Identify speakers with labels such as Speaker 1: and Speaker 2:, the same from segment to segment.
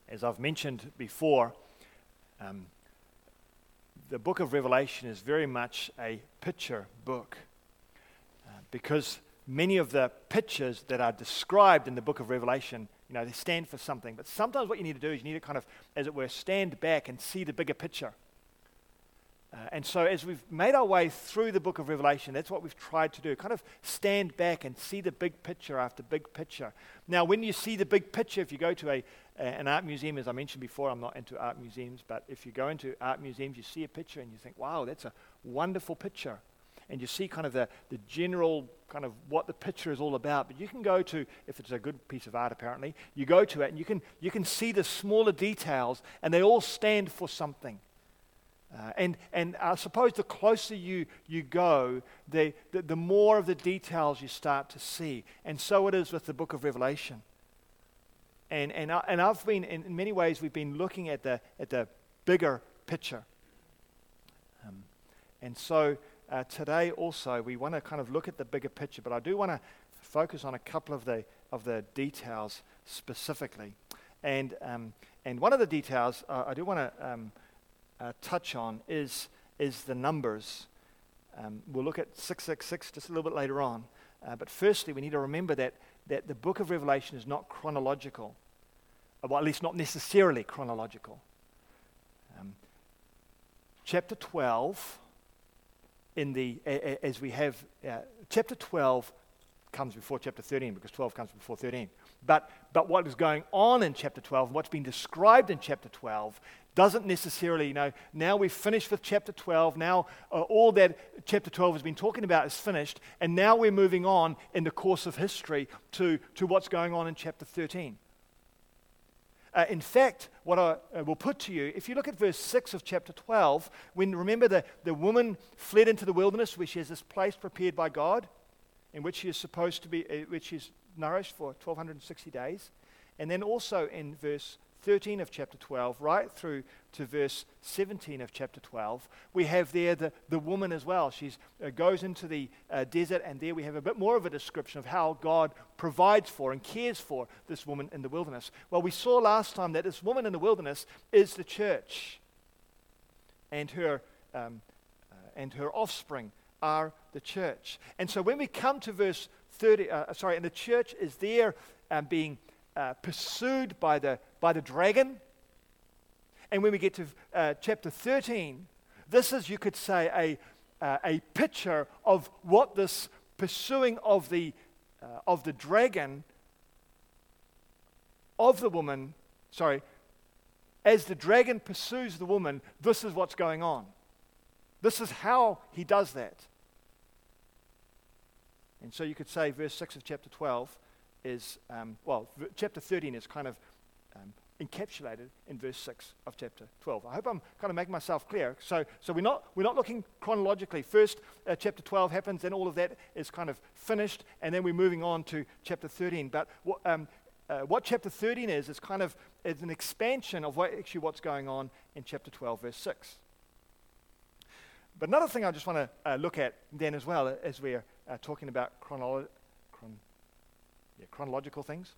Speaker 1: As I've mentioned before, the book of Revelation is very much a picture book because many of the pictures that are described in the book of Revelation, they stand for something. But sometimes what you need to do is you need to kind of, as it were, stand back and see the bigger picture. And so as we've made our way through the book of Revelation, that's what we've tried to do, kind of stand back and see the big picture after big picture. Now, when you see the big picture, if you go to an art museum, as I mentioned before, I'm not into art museums, but if you go into art museums, you see a picture and you think, wow, that's a wonderful picture. And you see kind of the general kind of what the picture is all about. But you can go to, if it's a good piece of art apparently, you go to it and you can see the smaller details and they all stand for something. And I suppose the closer you go, the more of the details you start to see. And so it is with the book of Revelation. And I've been, in many ways, we've been looking at the bigger picture. And so today also, we want to kind of look at the bigger picture, but I do want to focus on a couple of the details specifically. And one of the details I do want to touch on is the numbers. We'll look at 666 just a little bit later on. But firstly, we need to remember that the book of Revelation is not chronological. Well, at least not necessarily chronological. Chapter 12, as we have, chapter 12 comes before chapter 13 because 12 comes before 13. But what is going on in chapter 12 and what's been described in chapter 12 doesn't necessarily, now we've finished with chapter 12, now all that chapter 12 has been talking about is finished, and now we're moving on in the course of history to what's going on in chapter 13. In fact, what I will put to you, if you look at verse 6 of chapter 12, remember the woman fled into the wilderness where she has this place prepared by God, in which she is supposed to be, which she's nourished for 1,260 days. And then also in verse 13 of chapter 12, right through to verse 17 of chapter 12, we have there the woman as well. She goes into the desert, and there we have a bit more of a description of how God provides for and cares for this woman in the wilderness. Well, we saw last time that this woman in the wilderness is the church, and her offspring are the church. And so when we come to verse 30, and the church is there being pursued by the dragon. And when we get to chapter 13, this is, you could say, a picture of what this pursuing of the dragon, of the woman, as the dragon pursues the woman, this is what's going on. This is how he does that. And so you could say verse 6 of chapter 12 is, chapter 13 is kind of encapsulated in verse 6 of chapter 12. I hope I'm kind of making myself clear. So we're not looking chronologically. First, chapter 12 happens, then all of that is kind of finished, and then we're moving on to chapter 13. But what chapter 13 is kind of is an expansion of what's going on in chapter 12, verse 6. But another thing I just want to look at then as well, as we're talking about chronological things,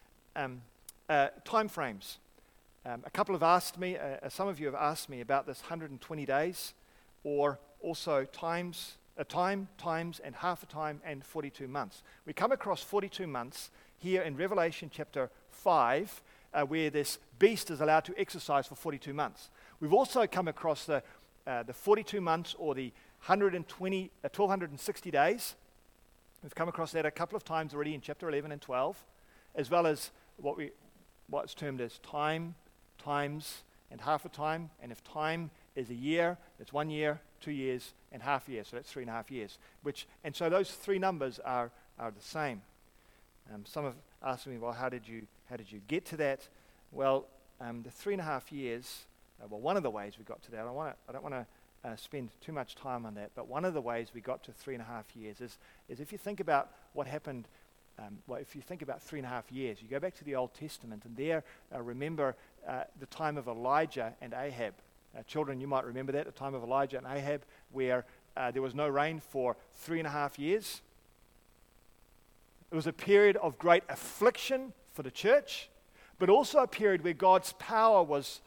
Speaker 1: time frames. A couple have asked me, some of you have asked me about this 120 days, or also times, and half a time, and 42 months. We come across 42 months here in Revelation chapter 5, where this beast is allowed to exercise for 42 months. We've also come across the 42 months, or the 1,260 days. We've come across that a couple of times already in chapter 11 and 12, as well as what's termed as times, and half a time. And if time is a year, it's 1 year, 2 years, and half a year. So that's 3.5 years. And so those three numbers are the same. Some have asked me, well, how did you get to that? Well, the 3.5 years. One of the ways we got to that. I don't want to spend too much time on that, but one of the ways we got to 3.5 years is if you think about what happened. If you think about 3.5 years, you go back to the Old Testament, and there, remember the time of Elijah and Ahab. Children, you might remember that, the time of Elijah and Ahab, where there was no rain for 3.5 years. It was a period of great affliction for the church, but also a period where God's power was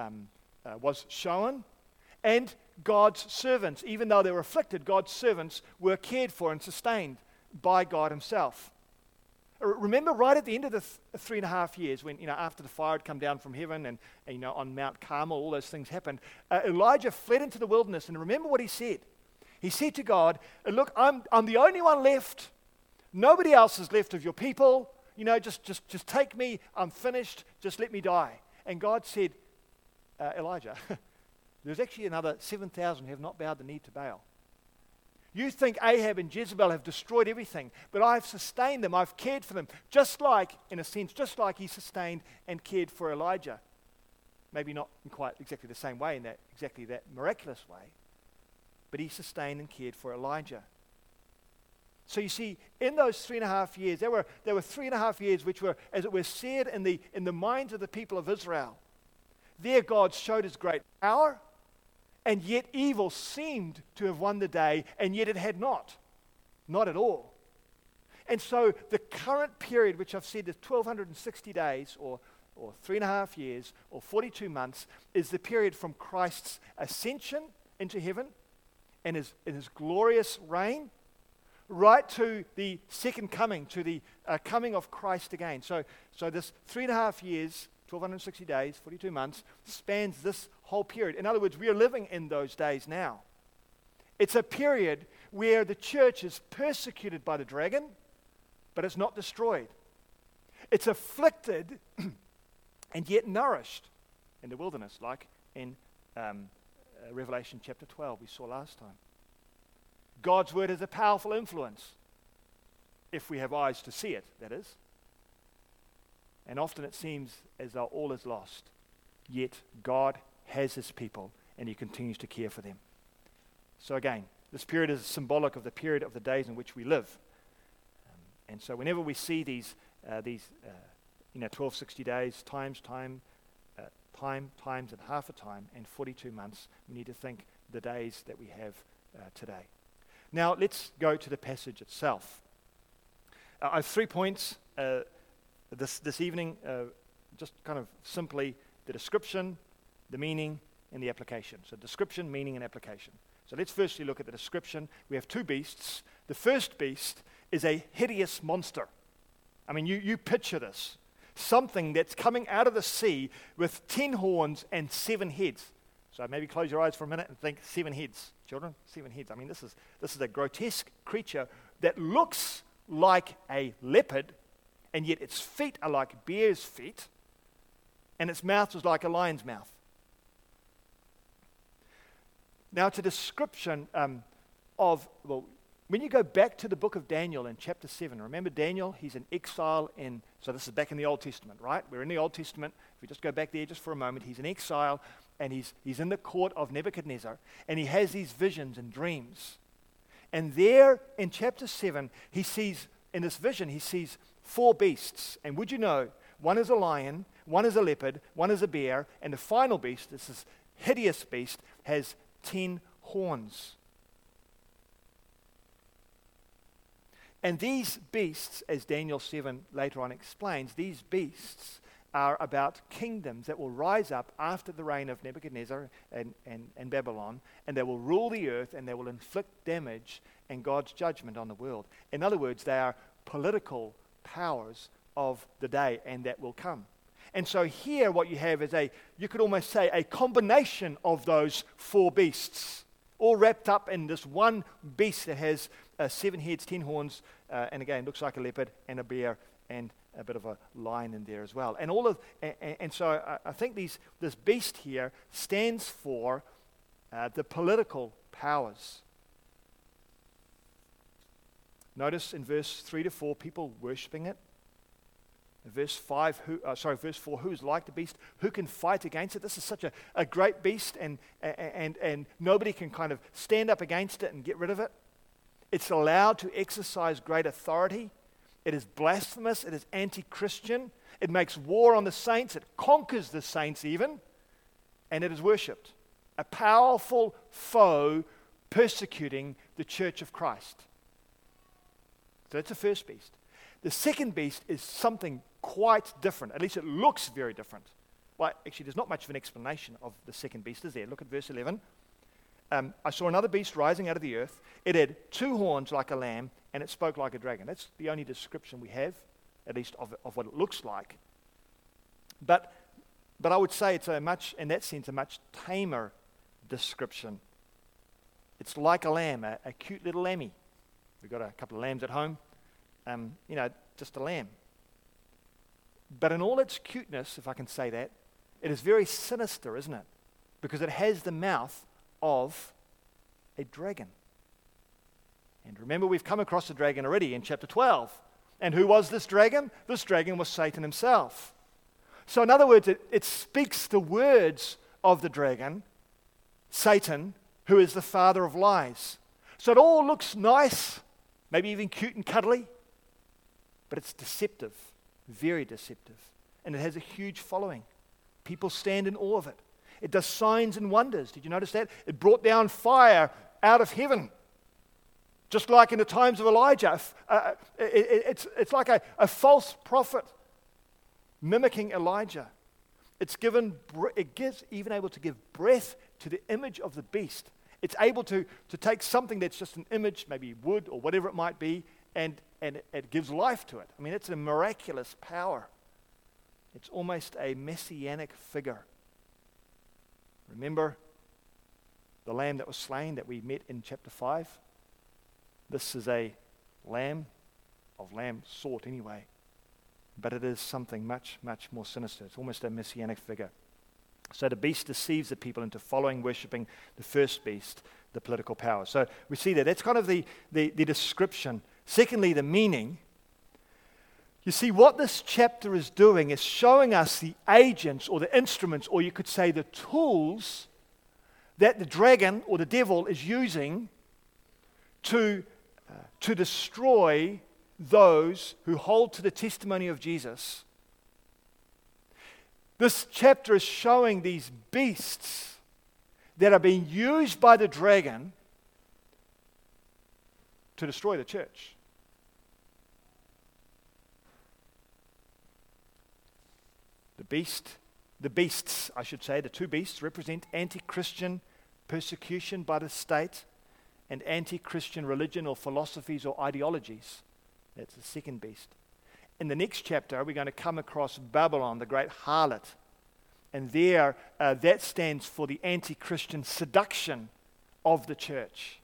Speaker 1: shown, and God's servants, even though they were afflicted, God's servants were cared for and sustained by God himself. Remember right at the end of the 3.5 years when, after the fire had come down from heaven and on Mount Carmel, all those things happened, Elijah fled into the wilderness, and remember what he said. He said to God, look, I'm the only one left. Nobody else is left of your people. Just take me. I'm finished. Just let me die. And God said, Elijah, there's actually another 7,000 who have not bowed the knee to Baal. You think Ahab and Jezebel have destroyed everything, but I've sustained them. I've cared for them, in a sense, just like he sustained and cared for Elijah. Maybe not in quite exactly the same way, in that miraculous way, but he sustained and cared for Elijah. So you see, in those 3.5 years, there were 3.5 years which were, as it were, seared in the minds of the people of Israel. There God showed his great power, and yet evil seemed to have won the day, and yet it had not. Not at all. And so the current period, which I've said is 1,260 days, or 3.5 years, or 42 months, is the period from Christ's ascension into heaven and his glorious reign, right to the second coming, to the coming of Christ again. So this 3.5 years, 1,260 days, 42 months, spans this whole period. In other words, we are living in those days now. It's a period where the church is persecuted by the dragon, but it's not destroyed. It's afflicted and yet nourished in the wilderness, like in Revelation chapter 12 we saw last time. God's word has a powerful influence, if we have eyes to see it, that is. And often it seems as though all is lost. Yet God has his people, and he continues to care for them. So again, this period is symbolic of the period of the days in which we live. And so whenever we see these 1260 days, times and half a time, and 42 months, we need to think the days that we have today. Now let's go to the passage itself. I have 3 points this evening, just kind of simply the description, the meaning, and the application. So description, meaning, and application. So let's firstly look at the description. We have 2 beasts. The first beast is a hideous monster. I mean, you picture this. Something that's coming out of the sea with 10 horns and 7 heads. So maybe close your eyes for a minute and think 7 heads. Children, 7 heads. I mean, this is a grotesque creature that looks like a leopard, and yet its feet are like bear's feet, and its mouth is like a lion's mouth. Now, it's a description when you go back to the book of Daniel in chapter 7, remember Daniel, he's in exile so this is back in the Old Testament, right? We're in the Old Testament. If we just go back there just for a moment, he's in exile, and he's in the court of Nebuchadnezzar, and he has these visions and dreams. And there in chapter 7, in this vision, he sees 4 beasts. And would you know, one is a lion, one is a leopard, one is a bear, and the final beast, this hideous beast, has 10 horns. And these beasts, as Daniel 7 later on explains, these beasts are about kingdoms that will rise up after the reign of Nebuchadnezzar and Babylon, and they will rule the earth, and they will inflict damage and God's judgment on the world. In other words, they are political powers of the day and that will come. And so here what you have is you could almost say a combination of those 4 beasts, all wrapped up in this one beast that has 7 heads, 10 horns, and again looks like a leopard and a bear and a bit of a lion in there as well. And so I think this beast here stands for the political powers. Notice in verse 3 to 4, people worshipping it. Verse 4, who is like the beast? Who can fight against it? This is such a great beast, and nobody can kind of stand up against it and get rid of it. It's allowed to exercise great authority. It is blasphemous. It is anti-Christian. It makes war on the saints. It conquers the saints even, and it is worshipped. A powerful foe persecuting the church of Christ. So that's the first beast. The second beast is something quite different. At least it looks very different. Well, actually, there's not much of an explanation of the second beast, is there? Look at verse 11. I saw another beast rising out of the earth. It had 2 horns like a lamb, and it spoke like a dragon. That's the only description we have, at least of what it looks like. But I would say it's in that sense, a much tamer description. It's like a lamb, a cute little lammy. We've got a couple of lambs at home. Just a lamb. But in all its cuteness, if I can say that, it is very sinister, isn't it? Because it has the mouth of a dragon. And remember, we've come across the dragon already in chapter 12. And who was this dragon? This dragon was Satan himself. So in other words, it speaks the words of the dragon, Satan, who is the father of lies. So it all looks nice, maybe even cute and cuddly, but it's deceptive, very deceptive. And it has a huge following. People stand in awe of it. It does signs and wonders. Did you notice that? It brought down fire out of heaven. Just like in the times of Elijah. It's like a false prophet mimicking Elijah. It gives even able to give breath to the image of the beast. It's able to take something that's just an image, maybe wood or whatever it might be, and it gives life to it. I mean, it's a miraculous power. It's almost a messianic figure. Remember the lamb that was slain that we met in chapter 5? This is a lamb of lamb sort anyway. But it is something much, much more sinister. It's almost a messianic figure. So the beast deceives the people into worshipping the first beast, the political power. So we see that. That's kind of the description. Secondly, the meaning. You see, what this chapter is doing is showing us the agents or the instruments, or you could say the tools that the dragon or the devil is using to destroy those who hold to the testimony of Jesus. This chapter is showing these beasts that are being used by the dragon to destroy the church. The beasts, I should say, the 2 beasts represent anti-Christian persecution by the state and anti-Christian religion or philosophies or ideologies. That's the second beast. In the next chapter, we're going to come across Babylon, the great harlot. And there, that stands for the anti-Christian seduction of the church.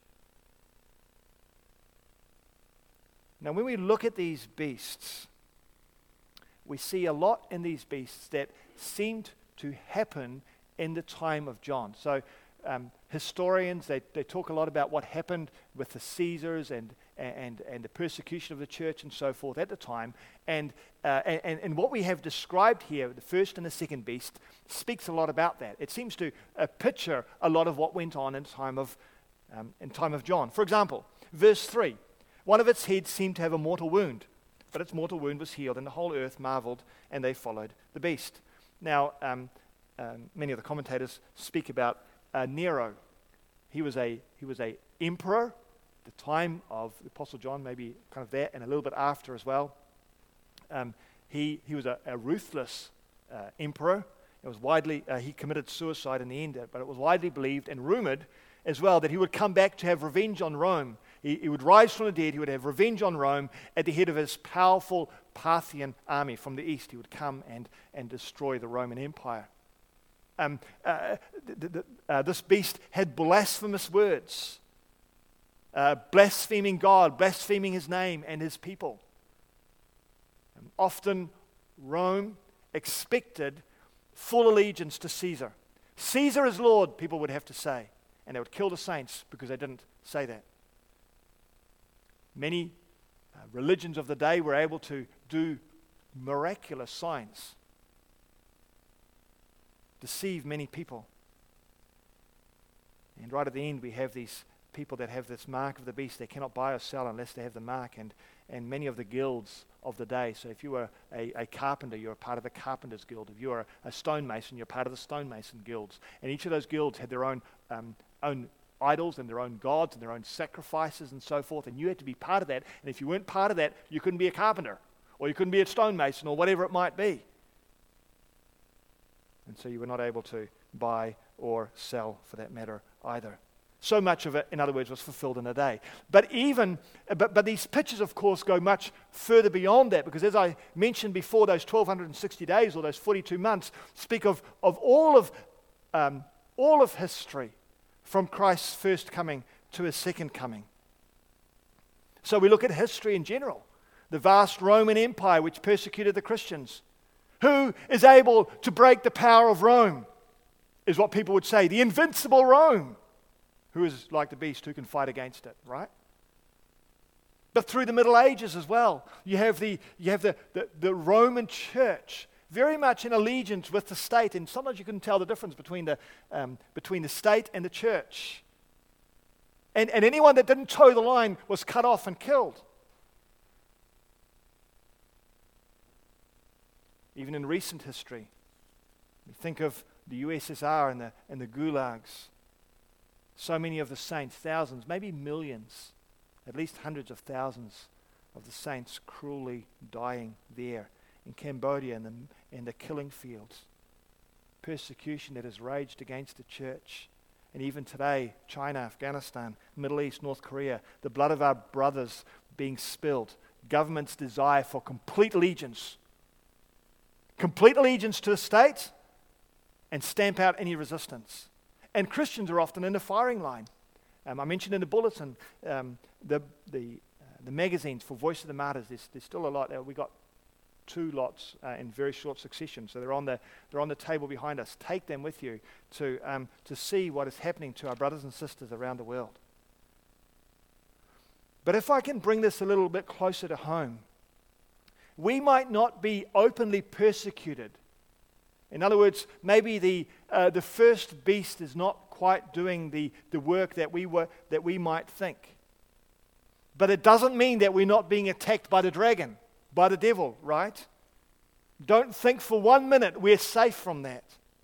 Speaker 1: Now, when we look at these beasts, we see a lot in these beasts that seemed to happen in the time of John. So historians, they talk a lot about what happened with the Caesars and the persecution of the church and so forth at the time. And what we have described here, the first and the second beast, speaks a lot about that. It seems to picture a lot of what went on in time of John. For example, verse 3, one of its heads seemed to have a mortal wound, but its mortal wound was healed, and the whole earth marveled, and they followed the beast. Now, many of the commentators speak about Nero. He was a emperor at the time of the Apostle John, maybe kind of there, and a little bit after as well. He was a ruthless emperor. It was widely he committed suicide in the end, but it was widely believed and rumored as well that he would come back to have revenge on Rome. He would rise from the dead. He would have revenge on Rome at the head of his powerful Parthian army from the east. He would come and destroy the Roman Empire. This beast had blasphemous words, blaspheming God, blaspheming his name and his people. Often Rome expected full allegiance to Caesar. Caesar is Lord, people would have to say, and they would kill the saints because they didn't say that. Many religions of the day were able to do miraculous signs, deceive many people. And right at the end, we have these people that have this mark of the beast. They cannot buy or sell unless they have the mark, and many of the guilds of the day. So if you were a carpenter, you're a part of the carpenter's guild. If you were a stonemason, you're part of the stonemason guilds. And each of those guilds had their own idols and their own gods and their own sacrifices and so forth, and you had to be part of that. And if you weren't part of that, you couldn't be a carpenter or you couldn't be a stonemason, or whatever it might be. And so you were not able to buy or sell, for that matter, either. So much of it, in other words, was fulfilled in a day. But these pictures, of course, go much further beyond that, because as I mentioned before, those 1,260 days or those 42 months speak of all of history, from Christ's first coming to his second coming. So we look at history in general. The vast Roman Empire which persecuted the Christians. Who is able to break the power of Rome, is what people would say. The invincible Rome. Who is like the beast, who can fight against it, right? But through the Middle Ages as well, you have the Roman Church, very much in allegiance with the state, and sometimes you can tell the difference between the state and the church. And anyone that didn't toe the line was cut off and killed. Even in recent history, we think of the USSR and the gulags. So many of the saints, thousands, maybe millions, at least hundreds of thousands of the saints cruelly dying there in Cambodia and the killing fields. Persecution that has raged against the church. And even today, China, Afghanistan, Middle East, North Korea, the blood of our brothers being spilled. Government's desire for complete allegiance to the state, and stamp out any resistance. And Christians are often in the firing line. I mentioned in the bulletin the magazines for Voice of the Martyrs. There's still a lot. We got 2 lots in very short succession, so they're on the table behind us. Take them with you to see what is happening to our brothers and sisters around the world. But if I can bring this a little bit closer to home, we might not be openly persecuted. In other words, maybe the first beast is not quite doing the work that we might think. But it doesn't mean that we're not being attacked by the dragon, by the devil, right? Don't think for 1 minute we're safe from that.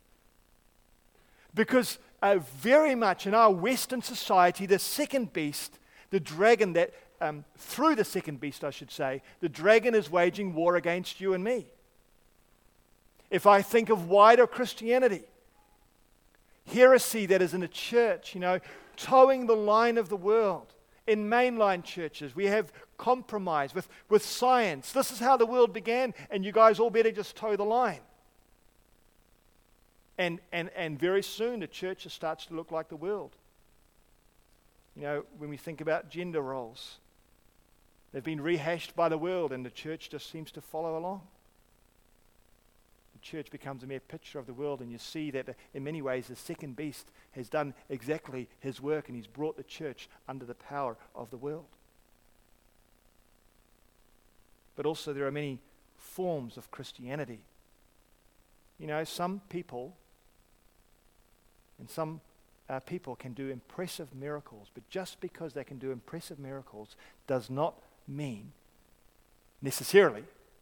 Speaker 1: Because very much in our Western society, the second beast, the dragon that, through the second beast I should say, the dragon is waging war against you and me. If I think of wider Christianity, heresy that is in the church, towing the line of the world. In mainline churches, we have compromise with science. This is how the world began, and you guys all better just toe the line. And very soon the church starts to look like the world. When we think about gender roles, they've been rehashed by the world, and the church just seems to follow along. Church becomes a mere picture of the world, and you see that in many ways the second beast has done exactly his work, and he's brought the church under the power of the world. But also there are many forms of Christianity. Some people can do impressive miracles, but just because they can do impressive miracles does not mean necessarily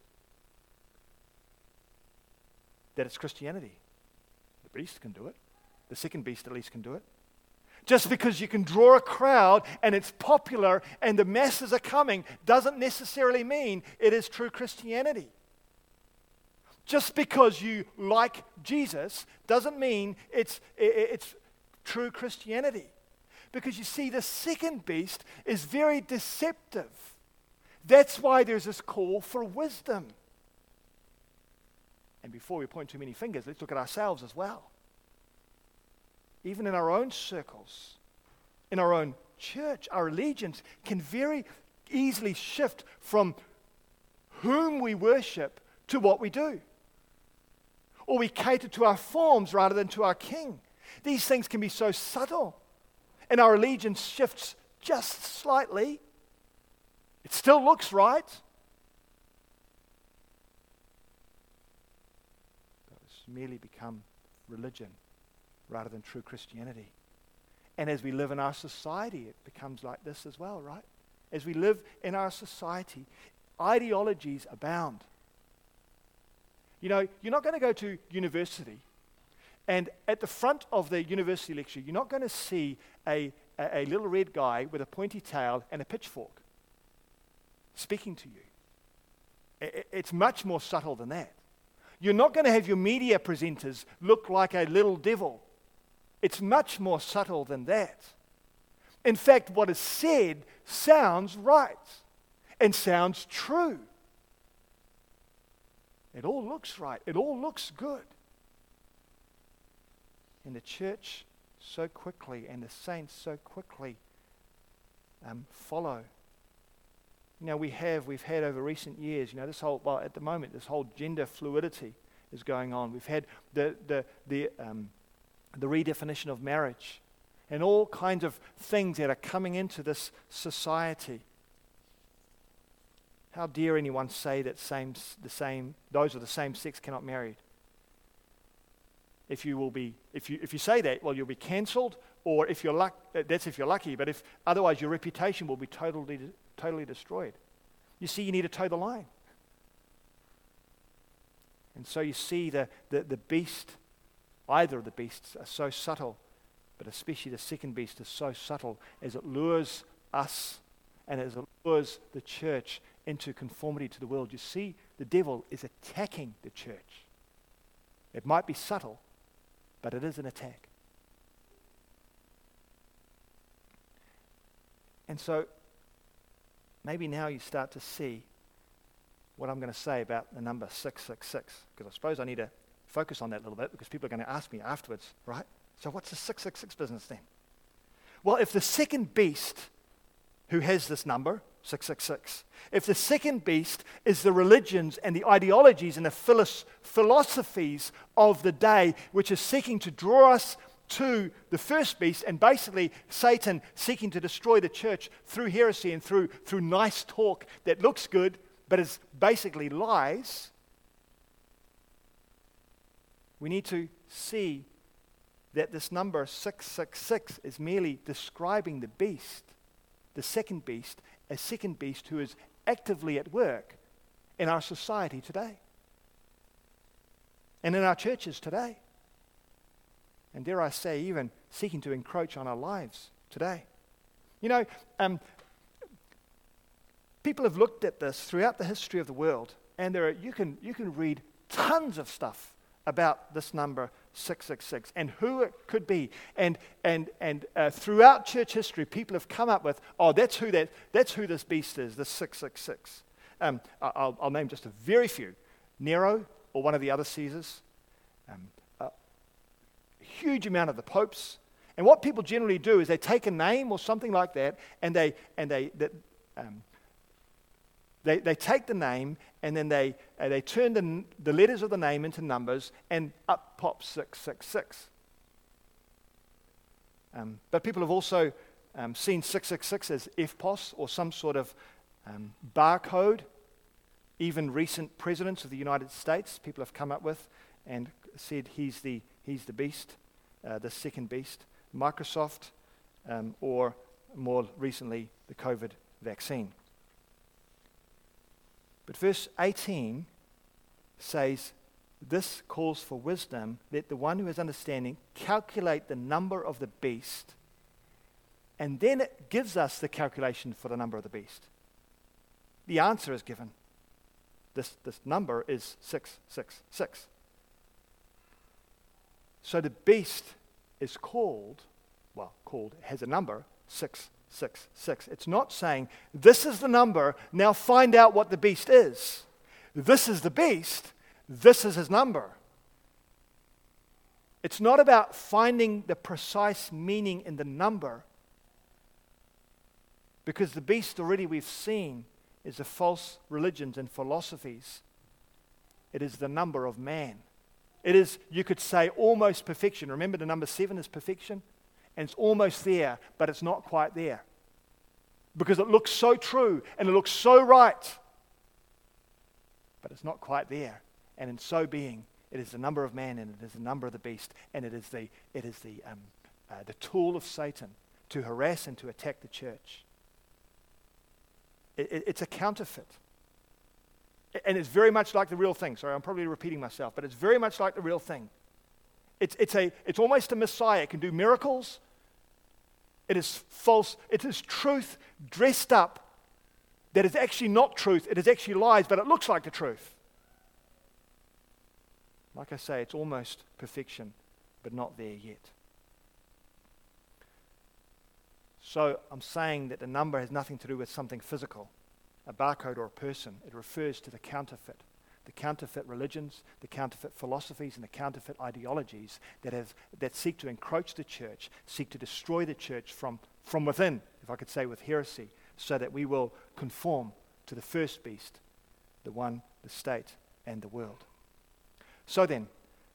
Speaker 1: that it's Christianity. The beast can do it. The second beast at least can do it. Just because you can draw a crowd and it's popular and the masses are coming doesn't necessarily mean it is true Christianity. Just because you like Jesus doesn't mean it's true Christianity. Because you see, the second beast is very deceptive. That's why there's this call for wisdom. And before we point too many fingers, let's look at ourselves as well. Even in our own circles, in our own church, our allegiance can very easily shift from whom we worship to what we do. Or we cater to our forms rather than to our King. These things can be so subtle, and our allegiance shifts just slightly. It still looks right. Merely become religion rather than true Christianity. And as we live in our society, it becomes like this as well, right? As we live in our society, ideologies abound. You're not going to go to university, and at the front of the university lecture, you're not going to see a little red guy with a pointy tail and a pitchfork speaking to you. It's much more subtle than that. You're not going to have your media presenters look like a little devil. It's much more subtle than that. In fact, what is said sounds right and sounds true. It all looks right. It all looks good. And the church so quickly and the saints so quickly follow. We've had over recent years, this whole gender fluidity is going on. We've had the redefinition of marriage and all kinds of things that are coming into this society. How dare anyone say that those of the same sex cannot marry? If you say that, well, you'll be cancelled, or if you're that's if you're lucky. But otherwise, your reputation will be totally destroyed. You see, you need to toe the line. And so you see the beast, either of the beasts are so subtle, but especially the second beast is so subtle as it lures us and as it lures the church into conformity to the world. You see, the devil is attacking the church. It might be subtle, but it is an attack. And so, maybe now you start to see what I'm going to say about the number 666, because I suppose I need to focus on that a little bit, because people are going to ask me afterwards, right? So what's the 666 business then? Well, if the second beast who has this number, 666, if the second beast is the religions and the ideologies and the philosophies of the day, which is seeking to draw us to the first beast, and basically Satan seeking to destroy the church through heresy and through nice talk that looks good but is basically lies, we need to see that this number 666 is merely describing the beast, the second beast, a second beast who is actively at work in our society today and in our churches today. And dare I say, even seeking to encroach on our lives today. People have looked at this throughout the history of the world, and you can read tons of stuff about this number 666 and who it could be. And throughout church history, people have come up with, that's who this beast is, the 666. I'll name just a very few: Nero or one of the other Caesars. Huge amount of the popes. And what people generally do is they take a name or something like that, and they take the name, and then they turn the letters of the name into numbers, and up pops 666. But people have also seen 666 as FPOS or some sort of barcode. Even recent presidents of the United States, people have come up with and said he's the beast, the second beast. Microsoft, or more recently, the COVID vaccine. But verse 18 says, this calls for wisdom, let the one who has understanding calculate the number of the beast, and then it gives us the calculation for the number of the beast. The answer is given. This number is 666. So the beast is has a number, 666. It's not saying, this is the number, now find out what the beast is. This is the beast, this is his number. It's not about finding the precise meaning in the number, because the beast already we've seen is the false religions and philosophies. It is the number of man. It is, you could say, almost perfection. Remember, the number 7 is perfection? And it's almost there, but it's not quite there. Because it looks so true, and it looks so right. But it's not quite there. And in so being, it is the number of man, and it is the number of the beast, and it is the tool of Satan to harass and to attack the church. It's a counterfeit. And it's very much like the real thing. Sorry, I'm probably repeating myself, but it's very much like the real thing. It's almost a Messiah. It can do miracles. It is false. It is truth dressed up that is actually not truth, it is actually lies, but it looks like the truth. Like I say, it's almost perfection, but not there yet. So I'm saying that the number has nothing to do with something physical, a barcode or a person. It refers to the counterfeit religions, the counterfeit philosophies, and the counterfeit ideologies that seek to encroach the church, seek to destroy the church from within, if I could say with heresy, so that we will conform to the first beast, the one, the state, and the world. So then,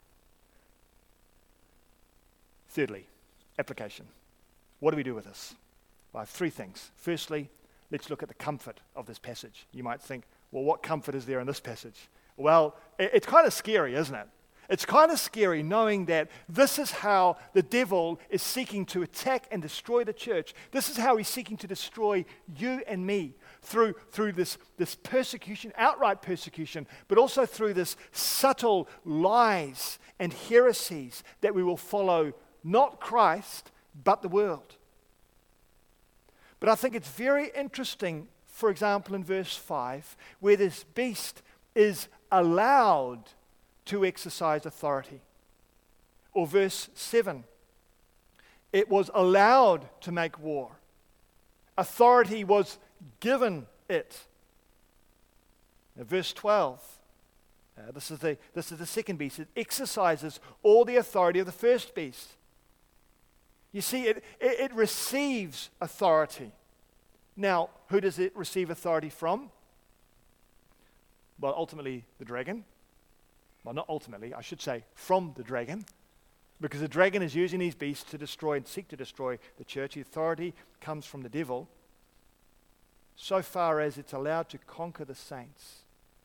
Speaker 1: thirdly, application. What do we do with this? Well, I have three things. Firstly, let's look at the comfort of this passage. You might think, well, what comfort is there in this passage? Well, it's kind of scary, isn't it? It's kind of scary knowing that this is how the devil is seeking to attack and destroy the church. This is how he's seeking to destroy you and me through this persecution, outright persecution, but also through this subtle lies and heresies that we will follow not Christ, but the world. But I think it's very interesting, for example, in verse 5, where this beast is allowed to exercise authority. Or verse 7, it was allowed to make war. Authority was given it. Now, verse 12, this is the second beast. It exercises all the authority of the first beast. You see, it receives authority. Now, who does it receive authority from? Well, ultimately, the dragon. Well, not ultimately, I should say from the dragon. Because the dragon is using these beasts to destroy and seek to destroy the church. The authority comes from the devil, so far as it's allowed to conquer the saints.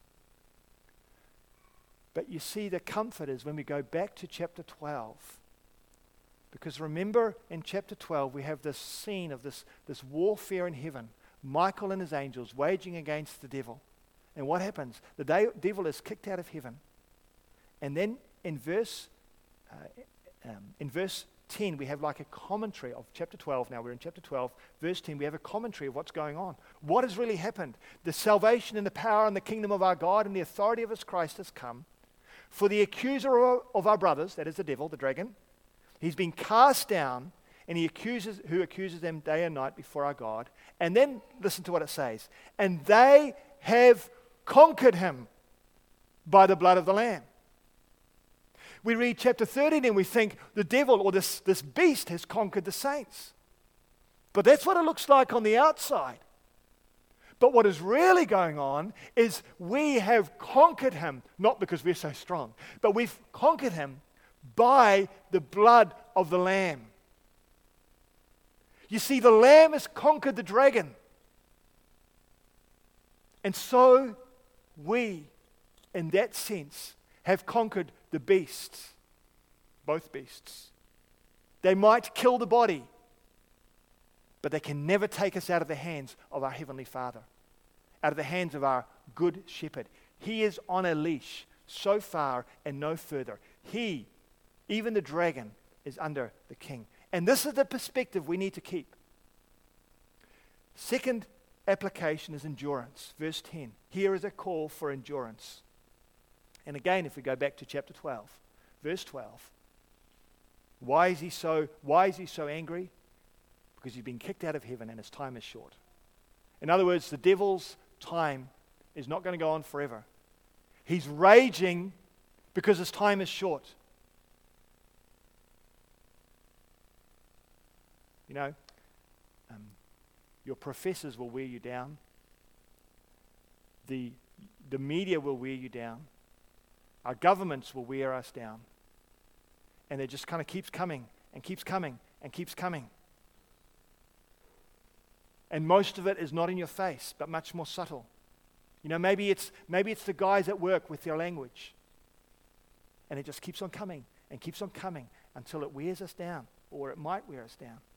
Speaker 1: But you see, the comfort is when we go back to chapter 12. Because remember, in chapter 12, we have this scene of this warfare in heaven. Michael and his angels waging against the devil. And what happens? The devil is kicked out of heaven. And then in verse 10, we have like a commentary of chapter 12. Now we're in chapter 12, verse 10. We have a commentary of what's going on. What has really happened? The salvation and the power and the kingdom of our God and the authority of his Christ has come. For the accuser of our brothers, that is the devil, the dragon, he's been cast down, and who accuses them day and night before our God. And then listen to what it says. And they have conquered him by the blood of the Lamb. We read chapter 13 and we think the devil or this beast has conquered the saints. But that's what it looks like on the outside. But what is really going on is we have conquered him, not because we're so strong, but we've conquered him by the blood of the Lamb. You see, the Lamb has conquered the dragon. And so we, in that sense, have conquered the beasts, both beasts. They might kill the body, but they can never take us out of the hands of our Heavenly Father, out of the hands of our good shepherd. He is on a leash, so far and no further. He, even the dragon, is under the king. And this is the perspective we need to keep. Second application is endurance. Verse 10. Here is a call for endurance. And again, if we go back to chapter 12, verse 12. Why is he so angry? Because he's been kicked out of heaven and his time is short. In other words, the devil's time is not going to go on forever. He's raging because his time is short. You know, your professors will wear you down. The media will wear you down. Our governments will wear us down. And it just kind of keeps coming and keeps coming and keeps coming. And most of it is not in your face, but much more subtle. You know, maybe it's the guys at work with their language. And it just keeps on coming and keeps on coming until it wears us down, or it might wear us down.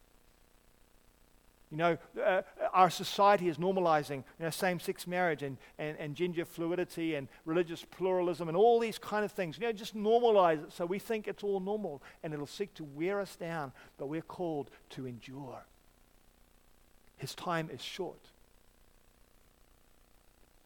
Speaker 1: You know, our society is normalizing, same-sex marriage and gender fluidity and religious pluralism and all these kind of things. Just normalize it so we think it's all normal, and it'll seek to wear us down, but we're called to endure. His time is short.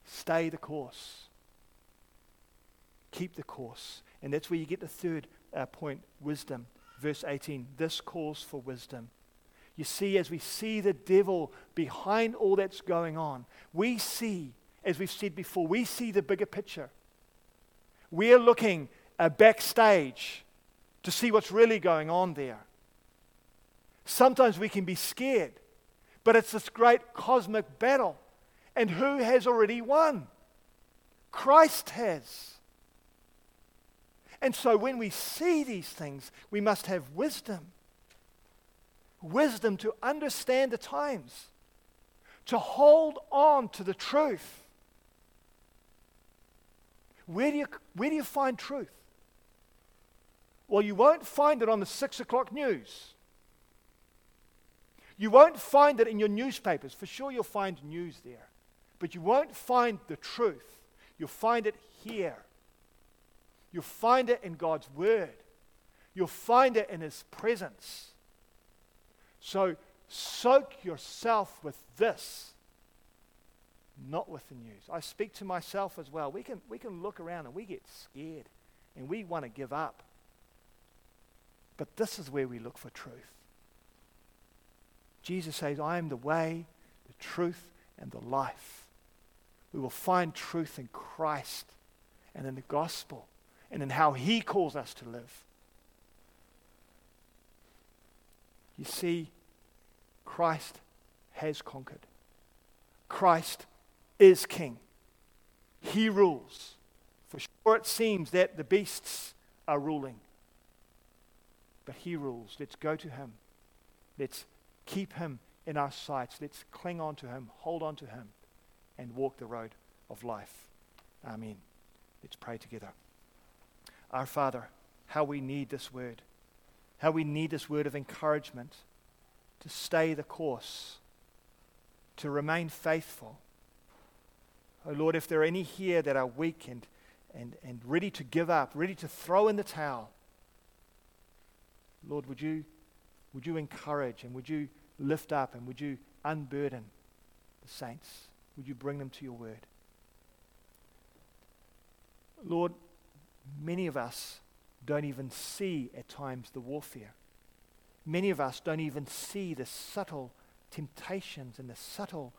Speaker 1: Stay the course. Keep the course. And that's where you get the third point, wisdom. Verse 18, this calls for wisdom. You see, as we see the devil behind all that's going on, we see, as we've said before, we see the bigger picture. We're looking backstage to see what's really going on there. Sometimes we can be scared, but it's this great cosmic battle. And who has already won? Christ has. And so when we see these things, we must have wisdom. Wisdom to understand the times, to hold on to the truth. Where do you find truth? Well, you won't find it on the 6 o'clock news. You won't find it in your newspapers. For sure you'll find news there. But you won't find the truth. You'll find it here. You'll find it in God's Word. You'll find it in His presence. So soak yourself with this, not with the news. I speak to myself as well. We can look around and we get scared and we want to give up. But this is where we look for truth. Jesus says, I am the way, the truth, and the life. We will find truth in Christ and in the gospel and in how He calls us to live. You see, Christ has conquered. Christ is King. He rules. For sure it seems that the beasts are ruling. But He rules. Let's go to Him. Let's keep Him in our sights. Let's cling on to Him, hold on to Him, and walk the road of life. Amen. Let's pray together. Our Father, how we need this word. How we need this word of encouragement to stay the course, to remain faithful. Oh Lord, if there are any here that are weak and ready to give up, ready to throw in the towel, Lord, would you encourage and would you lift up and would you unburden the saints? Would you bring them to your word? Lord, many of us don't even see at times the warfare. Many of us don't even see the subtle temptations and the subtle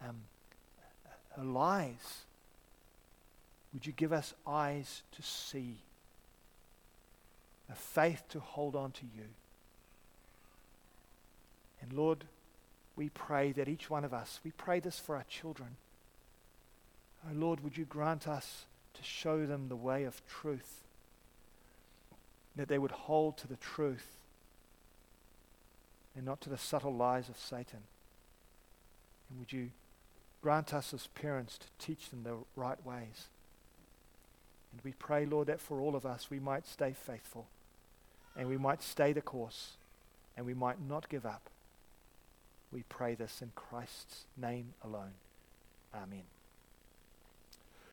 Speaker 1: lies. Would you give us eyes to see, a faith to hold on to you? And Lord, we pray that each one of us, we pray this for our children. Oh Lord, would you grant us to show them the way of truth, that they would hold to the truth and not to the subtle lies of Satan. And would you grant us as parents to teach them the right ways. And we pray, Lord, that for all of us we might stay faithful and we might stay the course and we might not give up. We pray this in Christ's name alone. Amen.